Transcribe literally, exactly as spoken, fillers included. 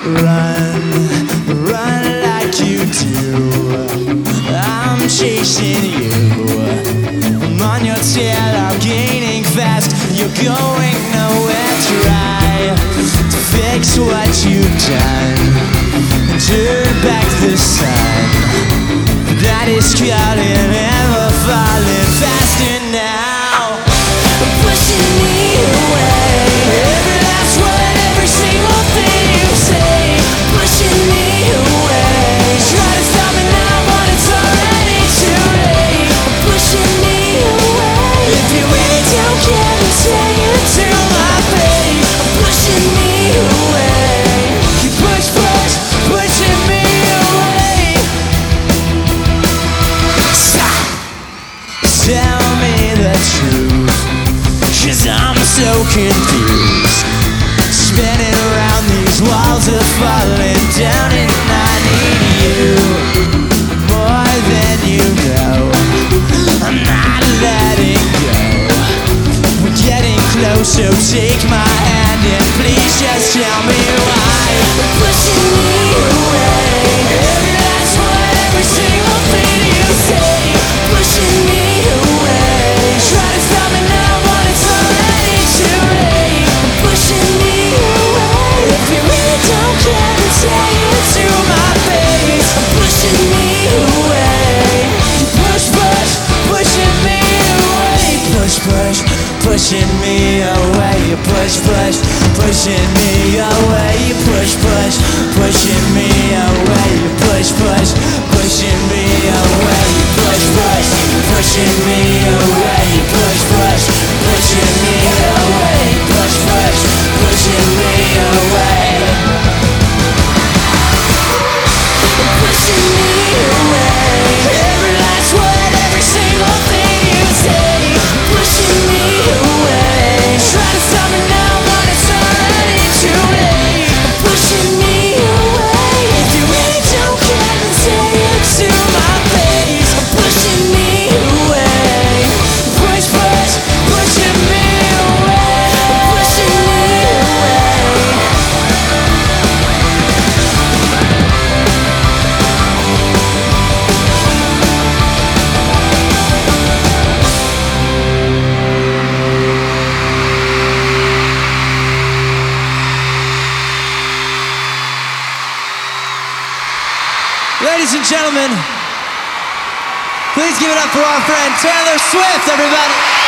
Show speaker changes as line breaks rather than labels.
Run, run like you do. I'm chasing you. I'm on your tail, I'm gaining fast. You're going nowhere. Try to fix what you've done. Turn back the sun that is calling, ever falling faster now. Pushing me away. Every last word, every single thing you say. Pushing me away. Try to stop me now, but it's already too late. Pushing me away. If you really don't care, then say it to my face. Pushing me away. You push, push, pushing me away. Stop. Tell me the truth, 'cause I'm so confused. Spinning around, these walls are falling down, and I need you more than you know. I'm not letting go. We're getting close, so take my hand and please just tell me why. Pushing me away. Every last word, every single thing you say. Pushing me away. Try to stop me now, but it's already too late. Pushing me away. If you really don't care, then say it to my face. Pushing me away. You push, push, pushing me away. Push, push, pushing me away. You push, push, pushing me away. You push, push, pushing me away. You push, push, pushing me away. You push, push, pushing me away. You push, push, pushing me away. Push, push, pushing me away. Pushing me away. Every last word, every single thing you say. Pushing me away. Try to stop me now, but it's already too late. Pushing me away. If you really don't care, then say it to my face. Pushing me away. Push, push, pushing me away. Pushing me away. Ladies and gentlemen, please give it up for our friend Taylor Swift, everybody.